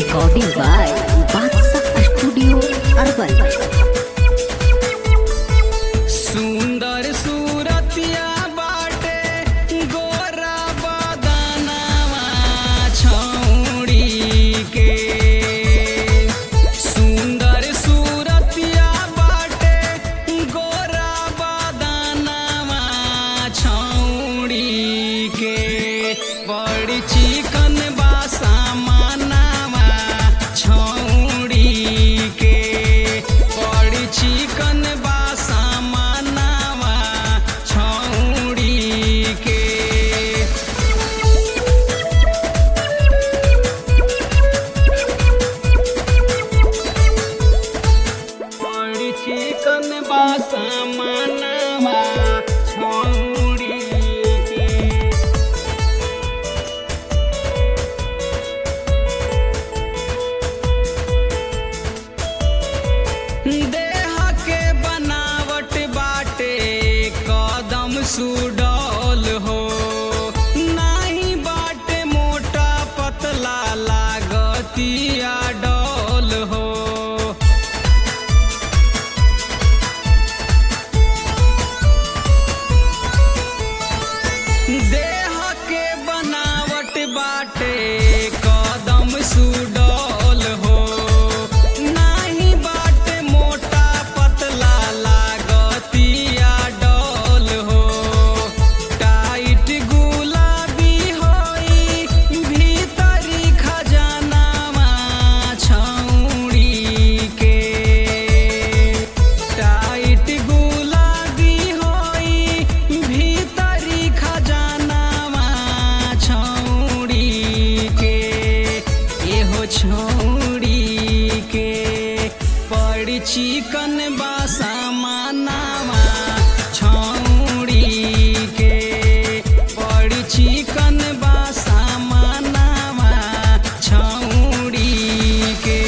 Recording by Badshah Studio Urban. सुंदर सूरतिया बाटे गोरा बदनवा छौड़ी के। सुंदर सूरतिया बाटे गोरा बदनवा छौड़ी के। बड़ी चिकन बा सामानवा छौड़ी के। बड़ी चिकन बा सामानवा छौड़ी के। बड़ी चिकन बा सामानवा छौड़ी के। देह के बनावट बाटे कदम सुडौल हो। नाही बाटे मोटा पतला लागतिया डौल हो। देह के बनावट बाटे कदम सुडौल हो। नाही बाटे मोटा पतला लागतिया डौल हो। टाइट गुलाबी होई भीतरी खजानावा छौड़ी के। टाइट गुलाबी होई भीतरी खजानावा छौड़ी के। एहो छौड़ी के बड़ी चिकन बा सामानवा छौड़ी के। बड़ी चिकन बा सामानवा छौड़ी के।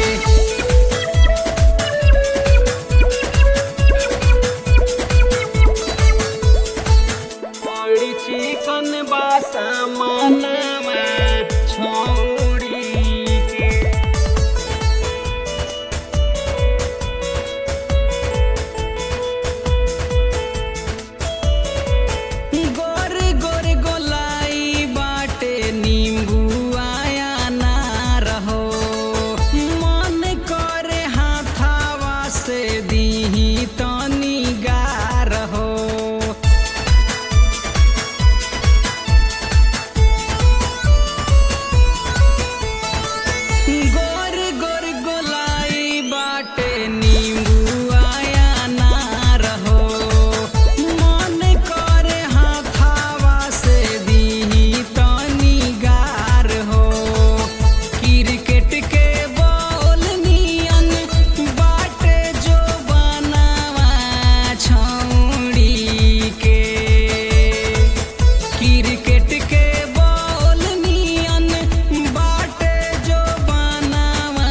बड़ी चिकन बा सामानवा छौड़ी के। गोर गोर गोलाई बाटे नींबुआया ना रहो। मन करे हाथावा से दीही तनी गार हो। गोर गोर गोलाई बाटे नींबुआया ना रहो। मन करे हाथावा से दीही तनी गार हो। क्रिकेट के बॉल नियन बाटे जो बनावा छौड़ी के। क्रिकेट के बॉल नियन बाटे जो बनावा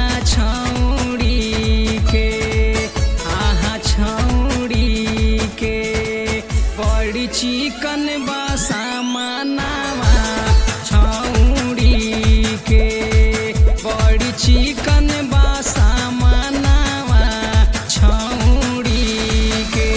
छौड़ी के। आहा छौड़ी के बड़ी चिकन बा सामानवा छौड़ी के। बड़ी चिकन बा सामानवा छौड़ी के।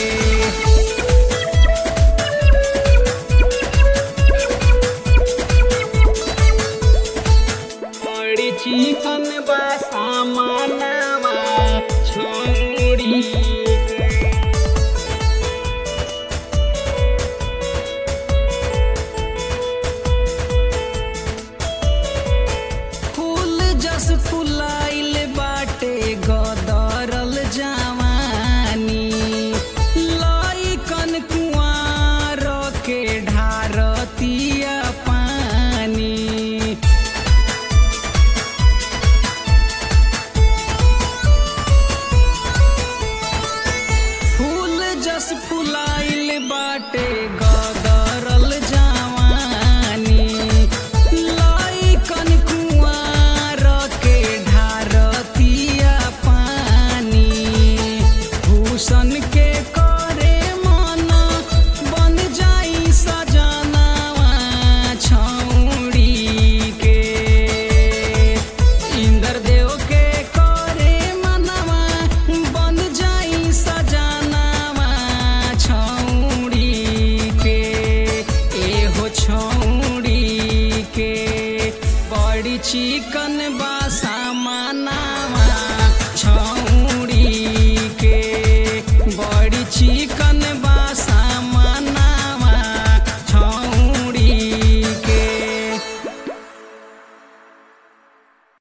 बड़ी चिकन बा सामानवा छौड़ी के। छौड़ी के बड़ी चिकन बा सामानावा छौड़ी के बड़ी चिकन बा